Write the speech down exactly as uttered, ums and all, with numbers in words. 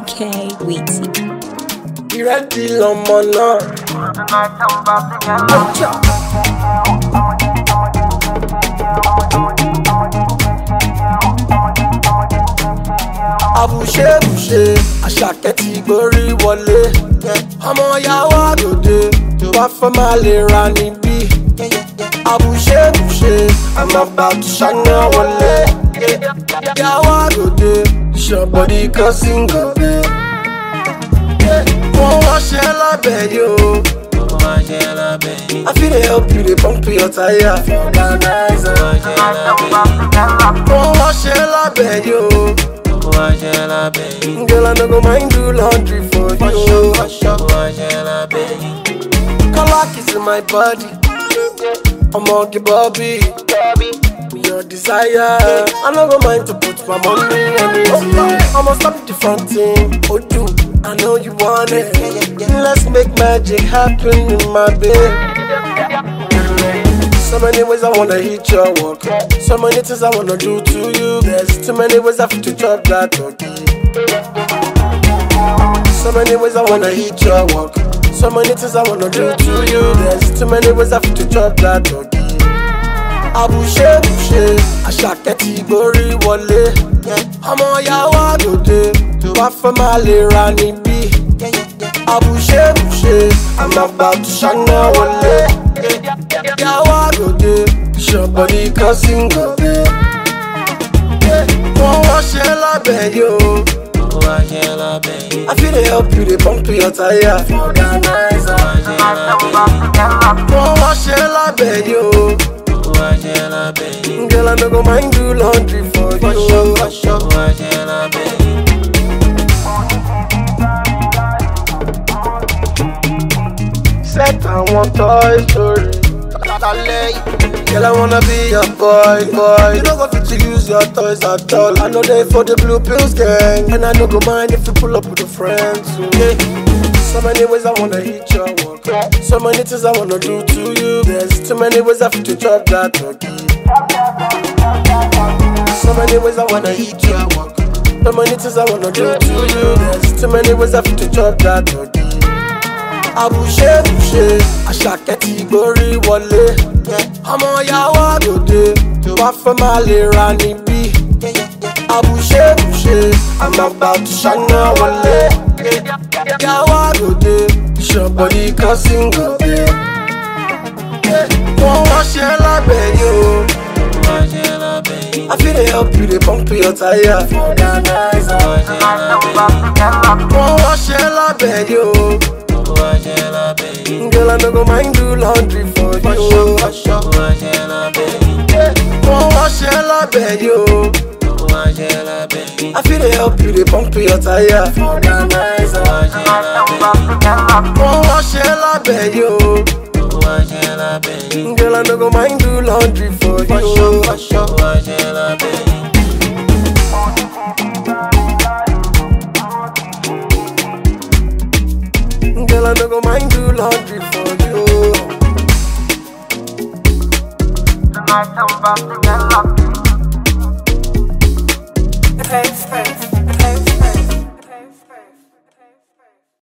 K Wheaty. Ìrẹ́dì lọmọ náà. Ọjà. Àbùṣebùṣe Àṣàkẹ́ ti gborí wọlé. Ọmọ yàwó àdòdè wá fẹ́ máa lè ra níbí. Àbùṣebùṣe I'm about to ṣáná wọlé. Yàwó àdòdè ìṣọ̀bọ̀dì kan síngòdè. Wọ́n wá ṣe lábẹ́ yóò. I feel they help you, they pump your tire. Organizer. Wọ́n wá ṣe lábẹ́ yóò. Girl, I no go mind do laundry for you. Color kiss in my body. I'm on the Bobby. Your desire. I no go mind to put my money on it. I'ma stop the front thing. Oh, do I know you want it? Let's make magic happen in my bed. So many ways I wanna hit your work. So many things I wanna do to you. There's too many ways I have to chop that turkey. So many ways I wanna hit your work. So many things I wanna do to you. There's too many ways I have to chop that turkey. Àbùṣebùṣe Àṣàkẹ́ ti gborí wọlé. Ọmọ yàwó àdòdè wá fẹ́ máa lè ra níbí. Àbùṣebùṣe I'm about to ṣáná wọlé. Yàwó àdòdè ìṣọ̀bọ̀dì kan síngòdè. Wọ́n wá ṣe lábẹ́ yóò. I feel they help you, they pump your tire. Organizer. Wọ́n wá ṣe lábẹ́ yóò. Girl, I no go mind do laundry for you. Set I want Toy Story. Girl, I wanna be your boy, boy. You don't go fit to use your toys at all. I know they for the Blue Pills gang, and I no go mind if you pull up with your friends. Yeah. So many ways I wanna hit your work. So many things I wanna do to you. There's too many ways I have to chop that turkey. So many ways I wanna hit your work. So many things I wanna do to you. There's too many ways I have to chop that turkey. Àbùṣebùṣe Àṣàkẹ́ ti gborí wọlé. Ọmọ yàwó àdòdè wá fẹ́ máa lè ra níbí. Àbùṣebùṣe I'm about to ṣáná wọlé. Yàwó àdòdè ìṣọ̀bọ̀dì kan síngòdè. Wọ́n wá ṣe lábẹ́ yóò. I feel they help you, they pump your tire. Organizer. Wọ́n wá ṣe lábẹ́ yóò. Girl, I no go mind do laundry for you. Wọ́n wá ṣe lábẹ́ yóò. I feel they help you, they pump your tire. Organizer. Wọ́n wá ṣe lábẹ́ yóò. Girl, I no go mind do laundry for you. Girl, I no go mind do laundry for you. Tonight I'm about to get lucky. Face, face.